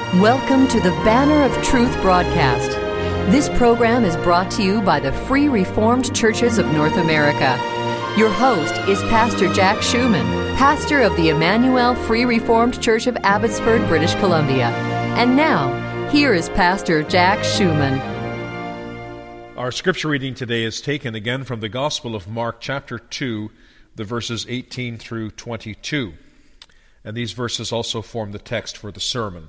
Welcome to the Banner of Truth broadcast. This program is brought to you by the Free Reformed Churches of North America. Your host is Pastor Jack Schumann, pastor of the Emmanuel Free Reformed Church of Abbotsford, British Columbia. And now, here is Pastor Jack Schumann. Our scripture reading today is taken again from the Gospel of Mark, chapter 2, the verses 18 through 22. And these verses also form the text for the sermon.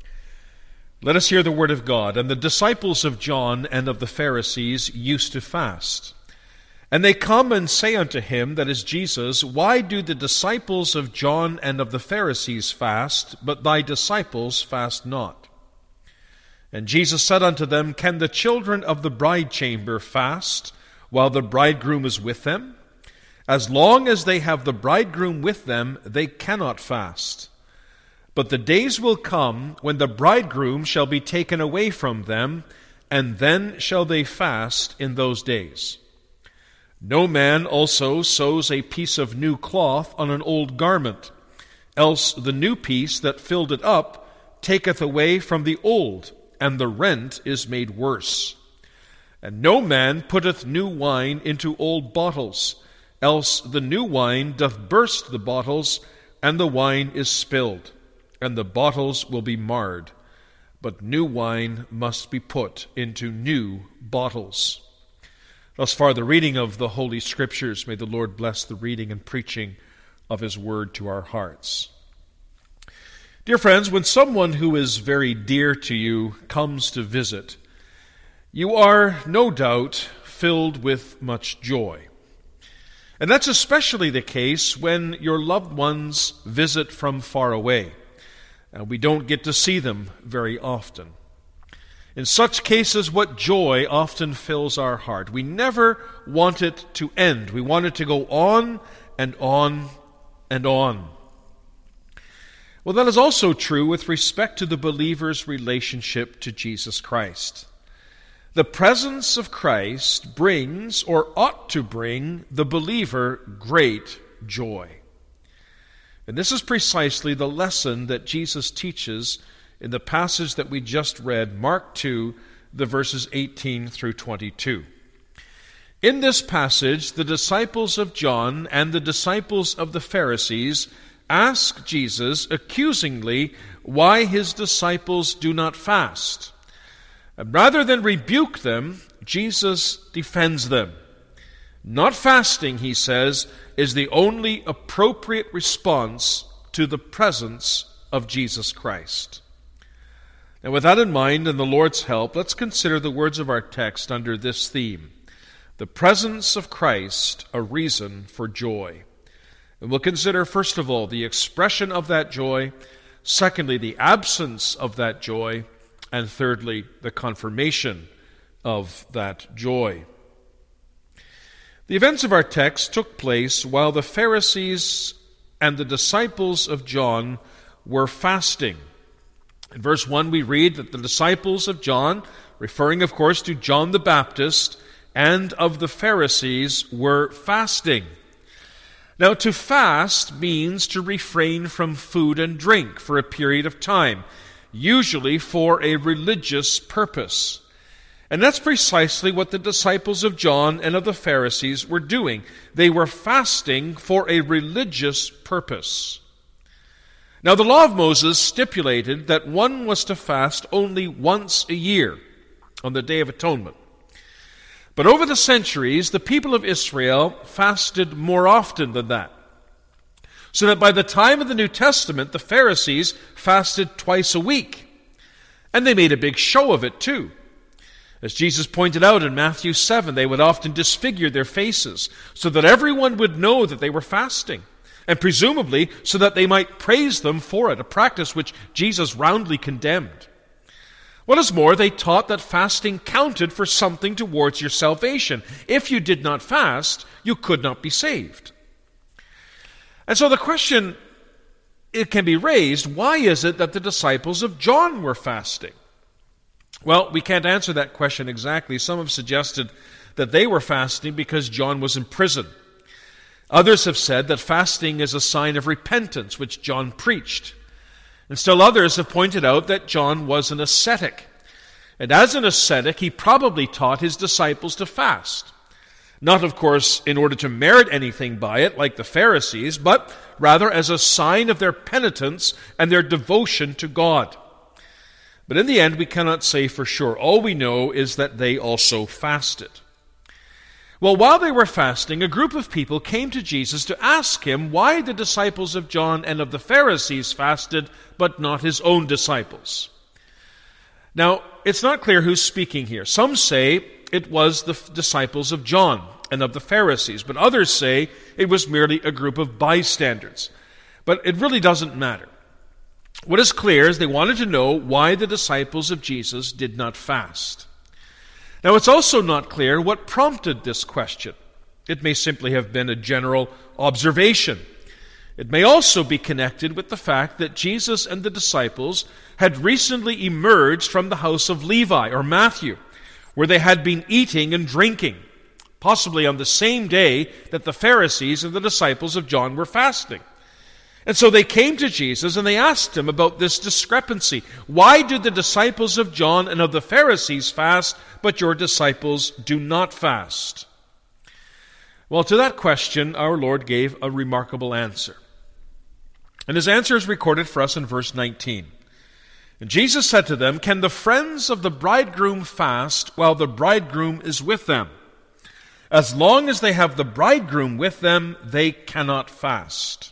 Let us hear the word of God. And the disciples of John and of the Pharisees used to fast. And they come and say unto him, that is Jesus, Why do the disciples of John and of the Pharisees fast, but thy disciples fast not? And Jesus said unto them, Can the children of the bride chamber fast, while the bridegroom is with them? As long as they have the bridegroom with them, they cannot fast. But the days will come when the bridegroom shall be taken away from them, and then shall they fast in those days. No man also sews a piece of new cloth on an old garment, else the new piece that filled it up taketh away from the old, and the rent is made worse. And no man putteth new wine into old bottles, else the new wine doth burst the bottles, and the wine is spilled, and the bottles will be marred. But new wine must be put into new bottles. Thus far the reading of the Holy Scriptures. May the Lord bless the reading and preaching of His Word to our hearts. Dear friends, when someone who is very dear to you comes to visit, you are no doubt filled with much joy. And that's especially the case when your loved ones visit from far away, and we don't get to see them very often. In such cases, what joy often fills our heart. We never want it to end. We want it to go on and on and on. Well, that is also true with respect to the believer's relationship to Jesus Christ. The presence of Christ brings, or ought to bring, the believer great joy. And this is precisely the lesson that Jesus teaches in the passage that we just read, Mark 2, the verses 18 through 22. In this passage, the disciples of John and the disciples of the Pharisees ask Jesus accusingly why his disciples do not fast. And rather than rebuke them, Jesus defends them. Not fasting, he says, is the only appropriate response to the presence of Jesus Christ. Now, with that in mind and the Lord's help, let's consider the words of our text under this theme: the presence of Christ, a reason for joy. And we'll consider, first of all, the expression of that joy, secondly, the absence of that joy, and thirdly, the confirmation of that joy. The events of our text took place while the Pharisees and the disciples of John were fasting. In verse 1 we read that the disciples of John, referring of course to John the Baptist, and of the Pharisees were fasting. Now, to fast means to refrain from food and drink for a period of time, usually for a religious purpose. And that's precisely what the disciples of John and of the Pharisees were doing. They were fasting for a religious purpose. Now, the law of Moses stipulated that one was to fast only once a year, on the Day of Atonement. But over the centuries, the people of Israel fasted more often than that. So that by the time of the New Testament, the Pharisees fasted twice a week. And they made a big show of it too. As Jesus pointed out in Matthew 7, they would often disfigure their faces so that everyone would know that they were fasting, and presumably so that they might praise them for it, a practice which Jesus roundly condemned. What is more, they taught that fasting counted for something towards your salvation. If you did not fast, you could not be saved. And so the question, it can be raised, why is it that the disciples of John were fasting? Well, we can't answer that question exactly. Some have suggested that they were fasting because John was in prison. Others have said that fasting is a sign of repentance, which John preached. And still others have pointed out that John was an ascetic. And as an ascetic, he probably taught his disciples to fast. Not, of course, in order to merit anything by it, like the Pharisees, but rather as a sign of their penitence and their devotion to God. But in the end, we cannot say for sure. All we know is that they also fasted. Well, while they were fasting, a group of people came to Jesus to ask him why the disciples of John and of the Pharisees fasted, but not his own disciples. Now, it's not clear who's speaking here. Some say it was the disciples of John and of the Pharisees, but others say it was merely a group of bystanders. But it really doesn't matter. What is clear is they wanted to know why the disciples of Jesus did not fast. Now, it's also not clear what prompted this question. It may simply have been a general observation. It may also be connected with the fact that Jesus and the disciples had recently emerged from the house of Levi, or Matthew, where they had been eating and drinking, possibly on the same day that the Pharisees and the disciples of John were fasting. And so they came to Jesus and they asked him about this discrepancy. Why do the disciples of John and of the Pharisees fast, but your disciples do not fast? Well, to that question, our Lord gave a remarkable answer. And his answer is recorded for us in verse 19. And Jesus said to them, "Can the friends of the bridegroom fast while the bridegroom is with them? As long as they have the bridegroom with them, they cannot fast."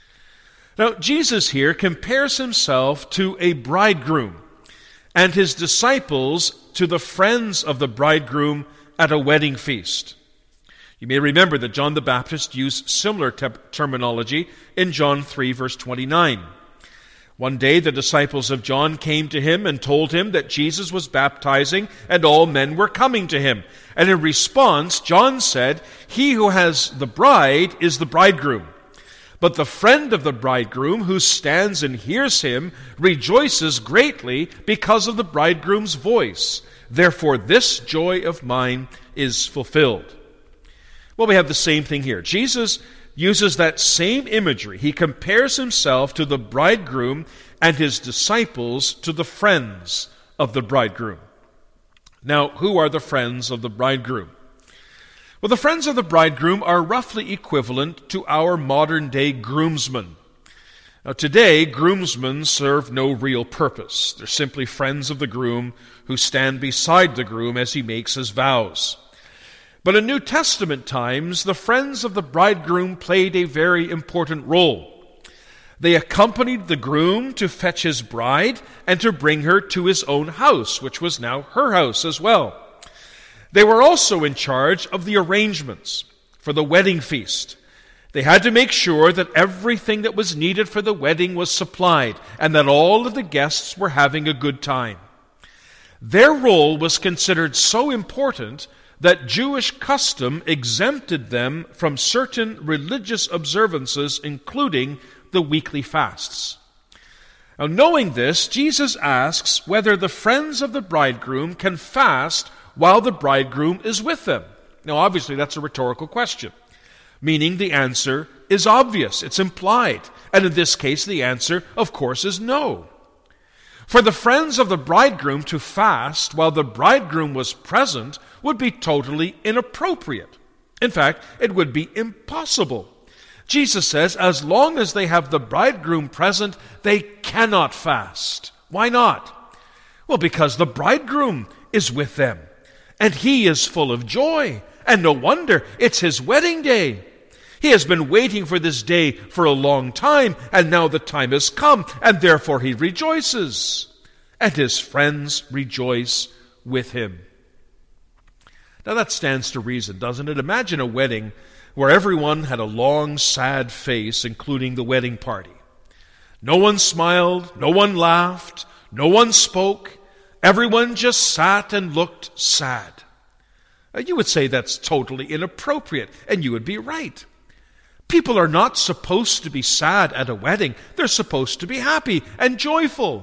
Now, Jesus here compares himself to a bridegroom and his disciples to the friends of the bridegroom at a wedding feast. You may remember that John the Baptist used similar terminology in John 3, verse 29. One day the disciples of John came to him and told him that Jesus was baptizing and all men were coming to him. And in response, John said, "He who has the bride is the bridegroom. But the friend of the bridegroom who stands and hears him rejoices greatly because of the bridegroom's voice. Therefore this joy of mine is fulfilled." Well, we have the same thing here. Jesus uses that same imagery. He compares himself to the bridegroom and his disciples to the friends of the bridegroom. Now, who are the friends of the bridegroom? Well, the friends of the bridegroom are roughly equivalent to our modern-day groomsmen. Now, today, groomsmen serve no real purpose. They're simply friends of the groom who stand beside the groom as he makes his vows. But in New Testament times, the friends of the bridegroom played a very important role. They accompanied the groom to fetch his bride and to bring her to his own house, which was now her house as well. They were also in charge of the arrangements for the wedding feast. They had to make sure that everything that was needed for the wedding was supplied and that all of the guests were having a good time. Their role was considered so important that Jewish custom exempted them from certain religious observances, including the weekly fasts. Now, knowing this, Jesus asks whether the friends of the bridegroom can fast while the bridegroom is with them. Now, obviously, that's a rhetorical question, meaning the answer is obvious, it's implied. And in this case, the answer, of course, is no. For the friends of the bridegroom to fast while the bridegroom was present would be totally inappropriate. In fact, it would be impossible. Jesus says, as long as they have the bridegroom present, they cannot fast. Why not? Well, because the bridegroom is with them, and he is full of joy, and no wonder, it's his wedding day. He has been waiting for this day for a long time, and now the time has come, and therefore he rejoices. And his friends rejoice with him. Now that stands to reason, doesn't it? Imagine a wedding where everyone had a long, sad face, including the wedding party. No one smiled, no one laughed, no one spoke. Everyone just sat and looked sad. You would say that's totally inappropriate, and you would be right. People are not supposed to be sad at a wedding. They're supposed to be happy and joyful.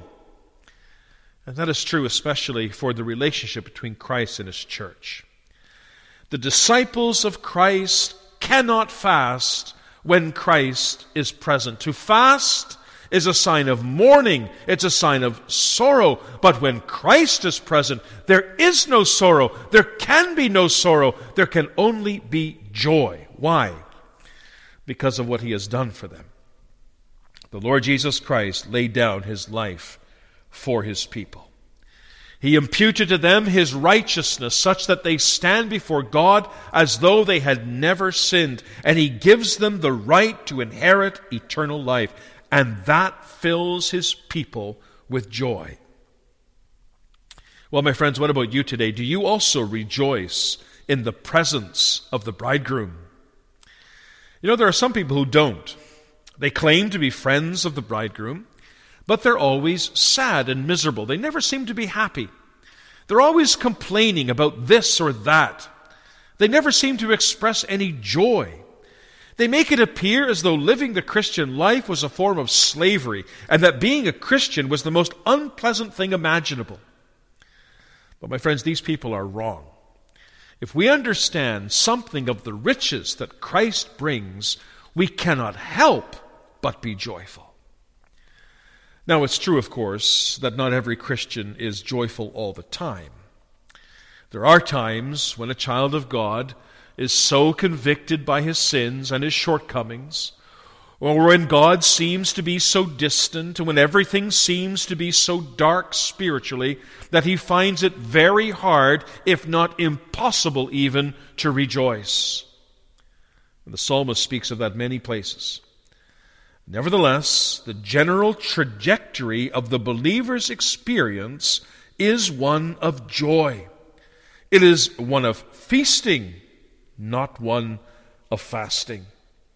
And that is true especially for the relationship between Christ and his church. The disciples of Christ cannot fast when Christ is present. To fast is a sign of mourning. It's a sign of sorrow. But when Christ is present, there is no sorrow. There can be no sorrow. There can only be joy. Why? Because of what he has done for them. The Lord Jesus Christ laid down his life for his people. He imputed to them his righteousness such that they stand before God as though they had never sinned. And he gives them the right to inherit eternal life. And that fills his people with joy. Well, my friends, what about you today? Do you also rejoice in the presence of the bridegroom? You know, there are some people who don't. They claim to be friends of the bridegroom, but they're always sad and miserable. They never seem to be happy. They're always complaining about this or that. They never seem to express any joy. They make it appear as though living the Christian life was a form of slavery, and that being a Christian was the most unpleasant thing imaginable. But my friends, these people are wrong. If we understand something of the riches that Christ brings, we cannot help but be joyful. Now, it's true, of course, that not every Christian is joyful all the time. There are times when a child of God is so convicted by his sins and his shortcomings, or when God seems to be so distant, and when everything seems to be so dark spiritually, that he finds it very hard, if not impossible even, to rejoice. And the psalmist speaks of that many places. Nevertheless, the general trajectory of the believer's experience is one of joy. It is one of feasting, not one of fasting.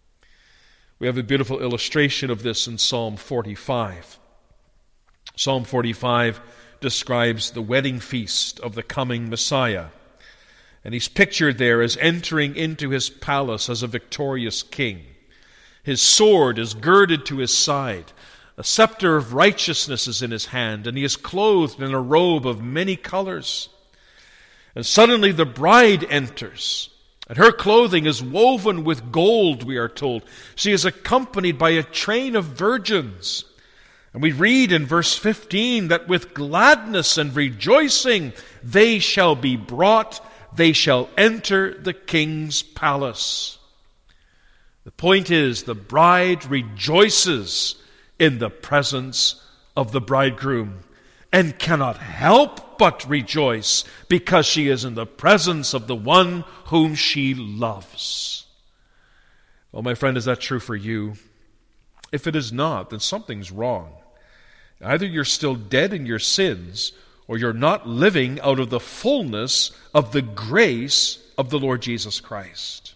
We have a beautiful illustration of this in Psalm 45. Psalm 45 describes the wedding feast of the coming Messiah. And he's pictured there as entering into his palace as a victorious king. His sword is girded to his side. A scepter of righteousness is in his hand, and he is clothed in a robe of many colors. And suddenly the bride enters, and her clothing is woven with gold, we are told. She is accompanied by a train of virgins. And we read in verse 15 that with gladness and rejoicing they shall be brought, they shall enter the king's palace. The point is, the bride rejoices in the presence of the bridegroom and cannot help but rejoice because she is in the presence of the one whom she loves. Well, my friend, is that true for you? If it is not, then something's wrong. Either you're still dead in your sins, or you're not living out of the fullness of the grace of the Lord Jesus Christ.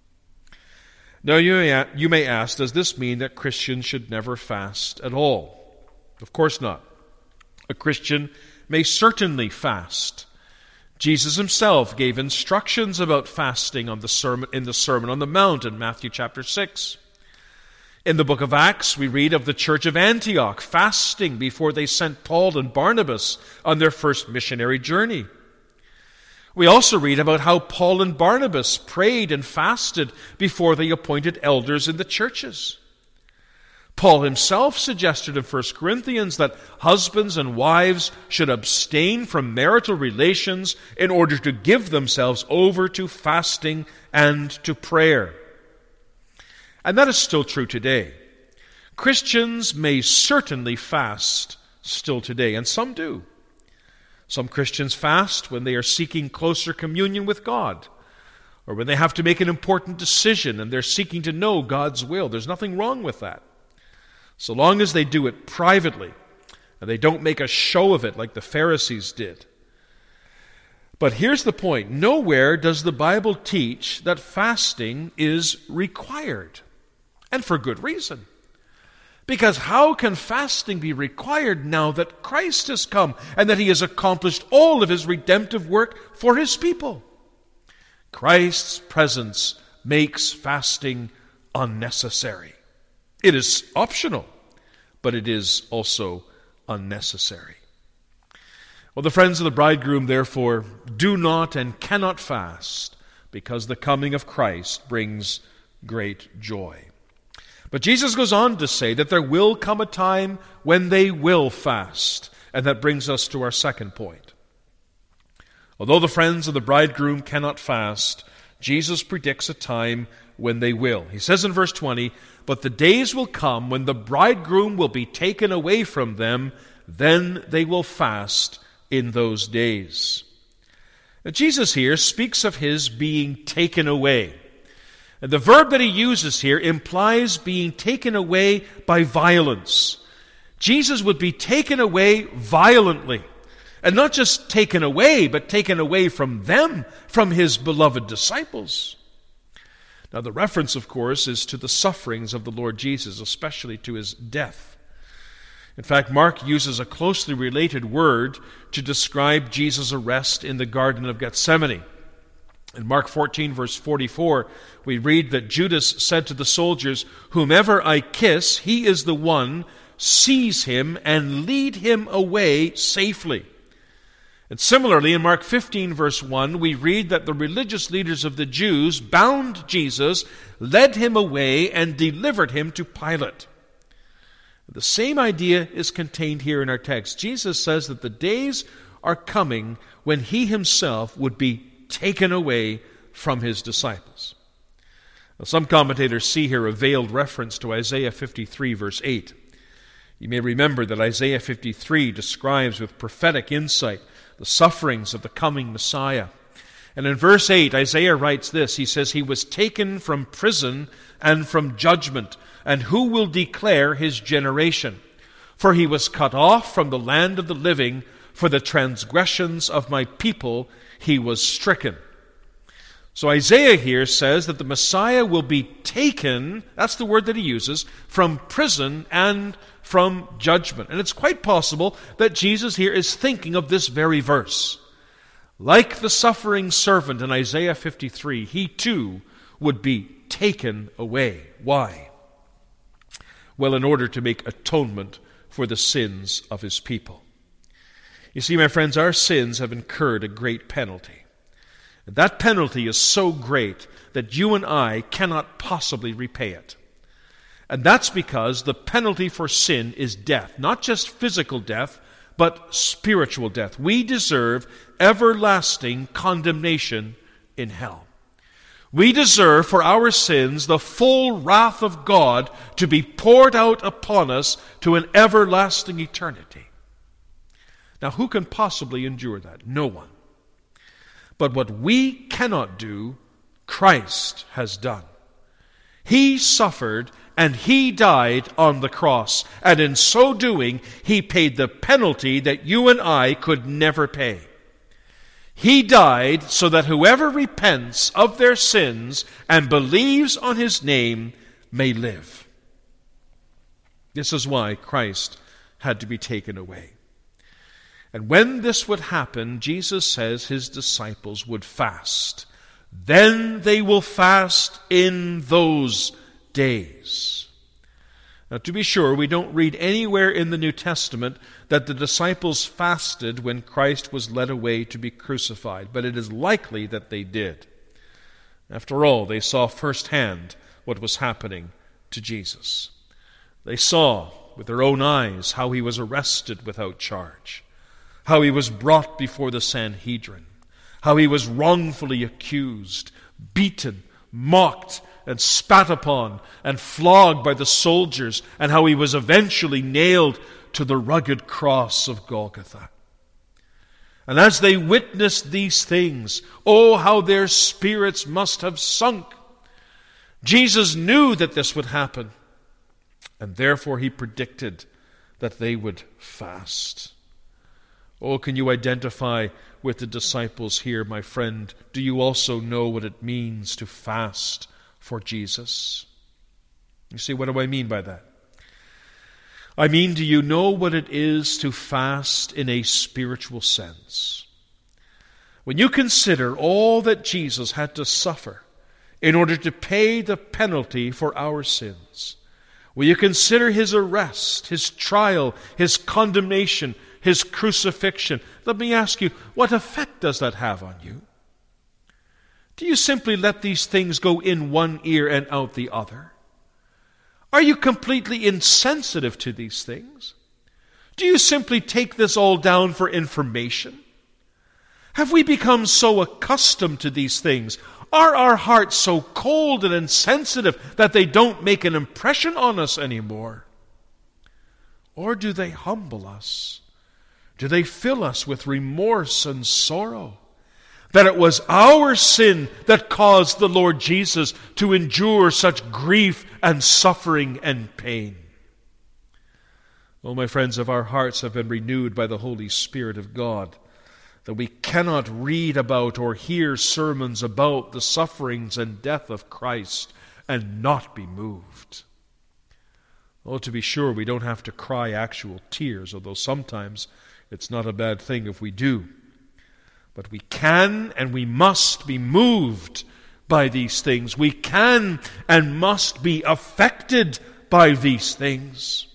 Now, you may ask, does this mean that Christians should never fast at all? Of course not. A Christian may certainly fast. Jesus himself gave instructions about fasting in the Sermon on the Mount in Matthew chapter 6. In the book of Acts, we read of the church of Antioch fasting before they sent Paul and Barnabas on their first missionary journey. We also read about how Paul and Barnabas prayed and fasted before they appointed elders in the churches. Paul himself suggested in 1 Corinthians that husbands and wives should abstain from marital relations in order to give themselves over to fasting and to prayer. And that is still true today. Christians may certainly fast still today, and some do. Some Christians fast when they are seeking closer communion with God, or when they have to make an important decision and they're seeking to know God's will. There's nothing wrong with that, so long as they do it privately and they don't make a show of it like the Pharisees did. But here's the point. Nowhere does the Bible teach that fasting is required, and for good reason. Because how can fasting be required now that Christ has come and that he has accomplished all of his redemptive work for his people? Christ's presence makes fasting unnecessary. It is optional, but it is also unnecessary. Well, the friends of the bridegroom, therefore, do not and cannot fast because the coming of Christ brings great joy. But Jesus goes on to say that there will come a time when they will fast. And that brings us to our second point. Although the friends of the bridegroom cannot fast, Jesus predicts a time when they will. He says in verse 20, "But the days will come when the bridegroom will be taken away from them, then they will fast in those days." Now, Jesus here speaks of his being taken away. And the verb that he uses here implies being taken away by violence. Jesus would be taken away violently. And not just taken away, but taken away from them, from his beloved disciples. Now the reference, of course, is to the sufferings of the Lord Jesus, especially to his death. In fact, Mark uses a closely related word to describe Jesus' arrest in the Garden of Gethsemane. In Mark 14, verse 44, we read that Judas said to the soldiers, "Whomever I kiss, he is the one. Seize him and lead him away safely." And similarly, in Mark 15, verse 1, we read that the religious leaders of the Jews bound Jesus, led him away, and delivered him to Pilate. The same idea is contained here in our text. Jesus says that the days are coming when he himself would be taken away from his disciples. Now, some commentators see here a veiled reference to Isaiah 53, verse 8. You may remember that Isaiah 53 describes with prophetic insight the sufferings of the coming Messiah. And in verse 8, Isaiah writes this. He says, "He was taken from prison and from judgment, and who will declare his generation? For he was cut off from the land of the living, for the transgressions of my people he was stricken." So Isaiah here says that the Messiah will be taken, that's the word that he uses, from prison and from judgment. And it's quite possible that Jesus here is thinking of this very verse. Like the suffering servant in Isaiah 53, he too would be taken away. Why? Well, in order to make atonement for the sins of his people. You see, my friends, our sins have incurred a great penalty. And that penalty is so great that you and I cannot possibly repay it. And that's because the penalty for sin is death. Not just physical death, but spiritual death. We deserve everlasting condemnation in hell. We deserve for our sins the full wrath of God to be poured out upon us to an everlasting eternity. Now, who can possibly endure that? No one. But what we cannot do, Christ has done. He suffered and he died on the cross. And in so doing, he paid the penalty that you and I could never pay. He died so that whoever repents of their sins and believes on his name may live. This is why Christ had to be taken away. And when this would happen, Jesus says his disciples would fast. Then they will fast in those days. Now, to be sure, we don't read anywhere in the New Testament that the disciples fasted when Christ was led away to be crucified, but it is likely that they did. After all, they saw firsthand what was happening to Jesus. They saw with their own eyes how he was arrested without charge, how he was brought before the Sanhedrin, how he was wrongfully accused, beaten, mocked, and spat upon, and flogged by the soldiers, and how he was eventually nailed to the rugged cross of Golgotha. And as they witnessed these things, oh, how their spirits must have sunk. Jesus knew that this would happen, and therefore he predicted that they would fast. Oh, can you identify with the disciples here, my friend? Do you also know what it means to fast for Jesus? You see, what do I mean by that? I mean, do you know what it is to fast in a spiritual sense? When you consider all that Jesus had to suffer in order to pay the penalty for our sins, when you consider his arrest, his trial, his condemnation, his crucifixion, let me ask you, what effect does that have on you? Do you simply let these things go in one ear and out the other? Are you completely insensitive to these things? Do you simply take this all down for information? Have we become so accustomed to these things? Are our hearts so cold and insensitive that they don't make an impression on us anymore? Or do they humble us? Do they fill us with remorse and sorrow? That it was our sin that caused the Lord Jesus to endure such grief and suffering and pain. Oh, my friends, if our hearts have been renewed by the Holy Spirit of God, that we cannot read about or hear sermons about the sufferings and death of Christ and not be moved. Oh, to be sure, we don't have to cry actual tears, although sometimes it's not a bad thing if we do. But we can and we must be moved by these things. We can and must be affected by these things.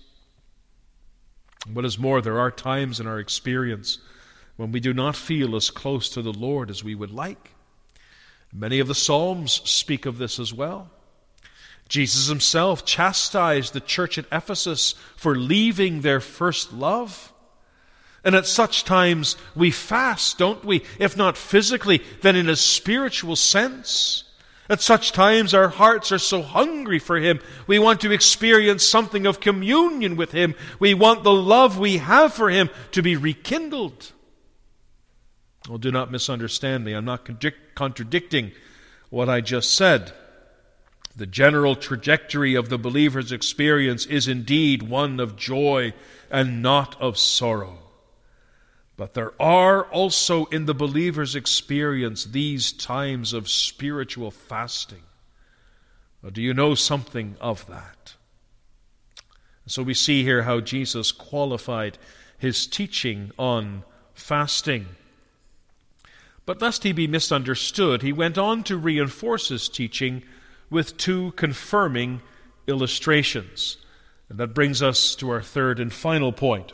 What is more, there are times in our experience when we do not feel as close to the Lord as we would like. Many of the Psalms speak of this as well. Jesus himself chastised the church at Ephesus for leaving their first love. And at such times we fast, don't we? If not physically, then in a spiritual sense. At such times our hearts are so hungry for Him. We want to experience something of communion with Him. We want the love we have for Him to be rekindled. Well, do not misunderstand me. I'm not contradicting what I just said. The general trajectory of the believer's experience is indeed one of joy and not of sorrow. But there are also in the believer's experience these times of spiritual fasting. Do you know something of that? So we see here how Jesus qualified His teaching on fasting. But lest he be misunderstood, he went on to reinforce his teaching with two confirming illustrations. And that brings us to our third and final point.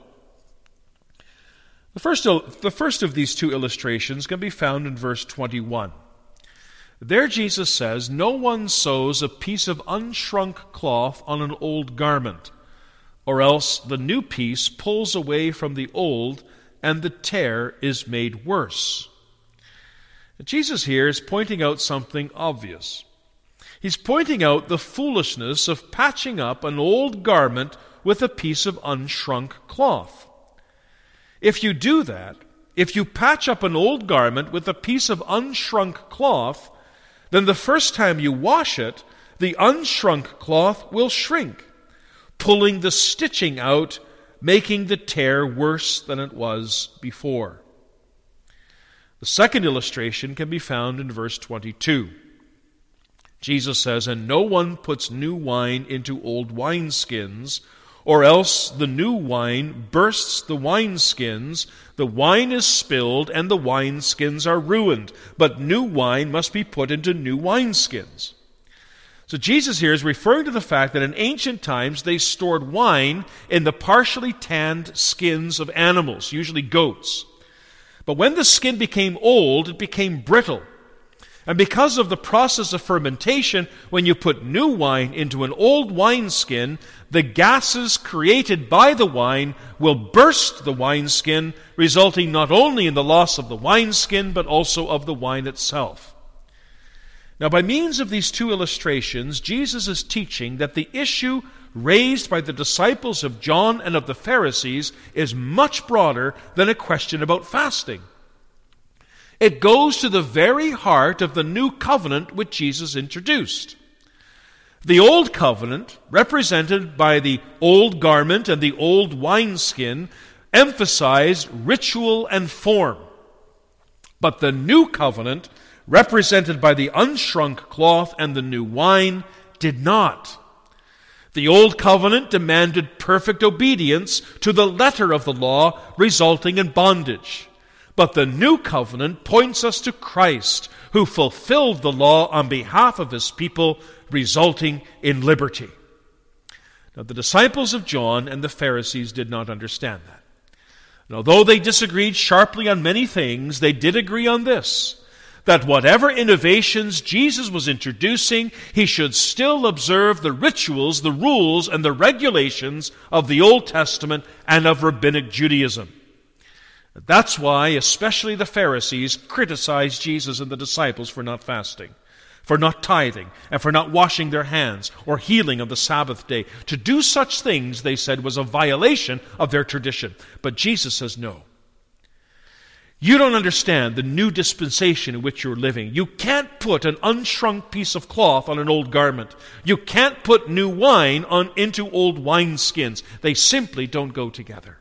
The first of these two illustrations can be found in verse 21. There Jesus says, "No one sews a piece of unshrunk cloth on an old garment, or else the new piece pulls away from the old, and the tear is made worse." Jesus here is pointing out something obvious. He's pointing out the foolishness of patching up an old garment with a piece of unshrunk cloth. If you do that, if you patch up an old garment with a piece of unshrunk cloth, then the first time you wash it, the unshrunk cloth will shrink, pulling the stitching out, making the tear worse than it was before. The second illustration can be found in verse 22. Jesus says, "And no one puts new wine into old wineskins, or else the new wine bursts the wineskins, the wine is spilled, and the wineskins are ruined. But new wine must be put into new wineskins." So Jesus here is referring to the fact that in ancient times they stored wine in the partially tanned skins of animals, usually goats. But when the skin became old, it became brittle. And because of the process of fermentation, when you put new wine into an old wineskin, the gases created by the wine will burst the wineskin, resulting not only in the loss of the wineskin, but also of the wine itself. Now, by means of these two illustrations, Jesus is teaching that the issue raised by the disciples of John and of the Pharisees is much broader than a question about fasting. It goes to the very heart of the new covenant which Jesus introduced. The old covenant, represented by the old garment and the old wineskin, emphasized ritual and form. But the new covenant, represented by the unshrunk cloth and the new wine, did not. The old covenant demanded perfect obedience to the letter of the law, resulting in bondage. But the new covenant points us to Christ, who fulfilled the law on behalf of His people, resulting in liberty. Now, the disciples of John and the Pharisees did not understand that. And although they disagreed sharply on many things, they did agree on this, that whatever innovations Jesus was introducing, he should still observe the rituals, the rules, and the regulations of the Old Testament and of Rabbinic Judaism. That's why especially the Pharisees criticized Jesus and the disciples for not fasting, for not tithing, and for not washing their hands or healing on the Sabbath day. To do such things, they said, was a violation of their tradition. But Jesus says no. You don't understand the new dispensation in which you're living. You can't put an unshrunk piece of cloth on an old garment. You can't put new wine into old wineskins. They simply don't go together.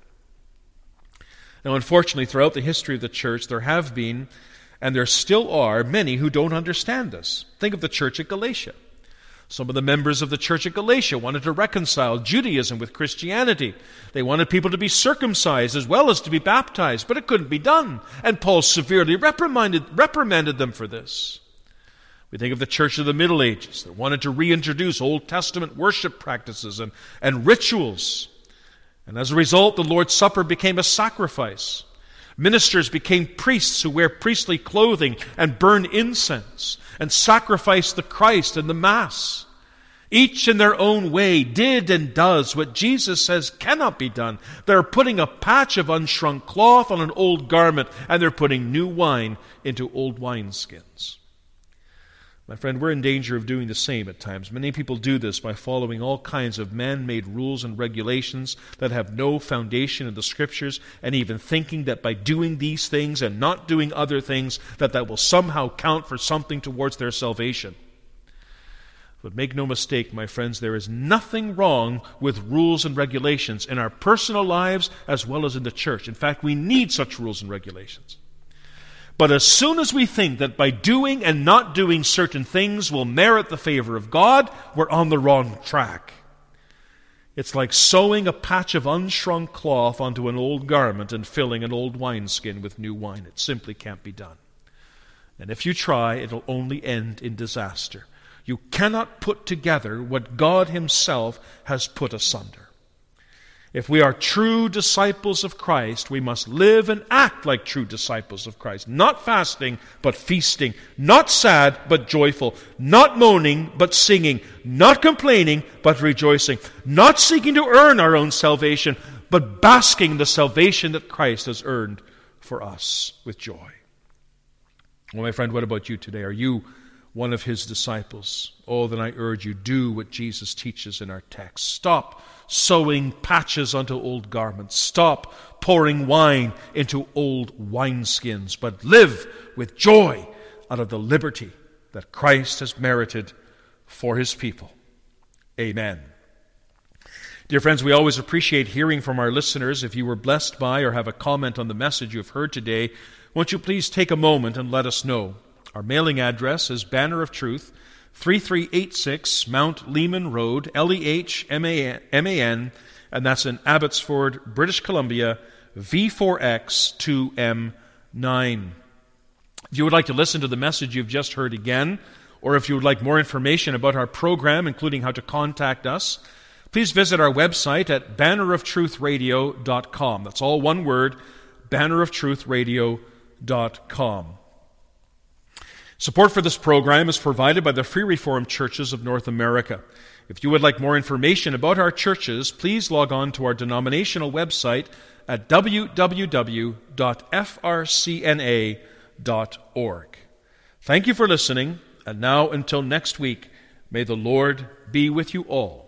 Now, unfortunately, throughout the history of the church, there have been, and there still are, many who don't understand this. Think of the church at Galatia. Some of the members of the church at Galatia wanted to reconcile Judaism with Christianity. They wanted people to be circumcised as well as to be baptized, but it couldn't be done. And Paul severely reprimanded them for this. We think of the church of the Middle Ages that wanted to reintroduce Old Testament worship practices and rituals. And as a result, the Lord's Supper became a sacrifice. Ministers became priests who wear priestly clothing and burn incense and sacrifice the Christ in the Mass. Each in their own way did and does what Jesus says cannot be done. They're putting a patch of unshrunk cloth on an old garment, and they're putting new wine into old wineskins. My friend, we're in danger of doing the same at times. Many people do this by following all kinds of man-made rules and regulations that have no foundation in the Scriptures, and even thinking that by doing these things and not doing other things, that will somehow count for something towards their salvation. But make no mistake, my friends, there is nothing wrong with rules and regulations in our personal lives as well as in the church. In fact, we need such rules and regulations. But as soon as we think that by doing and not doing certain things will merit the favor of God, we're on the wrong track. It's like sewing a patch of unshrunk cloth onto an old garment and filling an old wineskin with new wine. It simply can't be done. And if you try, it'll only end in disaster. You cannot put together what God Himself has put asunder. If we are true disciples of Christ, we must live and act like true disciples of Christ. Not fasting, but feasting. Not sad, but joyful. Not moaning, but singing. Not complaining, but rejoicing. Not seeking to earn our own salvation, but basking in the salvation that Christ has earned for us with joy. Well, my friend, what about you today? Are you one of His disciples? Oh, then I urge you, do what Jesus teaches in our text. Stop sewing patches onto old garments. Stop pouring wine into old wineskins, but live with joy out of the liberty that Christ has merited for His people. Amen. Dear friends, we always appreciate hearing from our listeners. If you were blessed by or have a comment on the message you have heard today, won't you please take a moment and let us know. Our mailing address is Banner of Truth, 3386 Mount Lehman Road, Lehman, and that's in Abbotsford, British Columbia, V4X2M9. If you would like to listen to the message you've just heard again, or if you would like more information about our program, including how to contact us, please visit our website at banneroftruthradio.com. That's all one word, banneroftruthradio.com. Support for this program is provided by the Free Reformed Churches of North America. If you would like more information about our churches, please log on to our denominational website at www.frcna.org. Thank you for listening, and now until next week, may the Lord be with you all.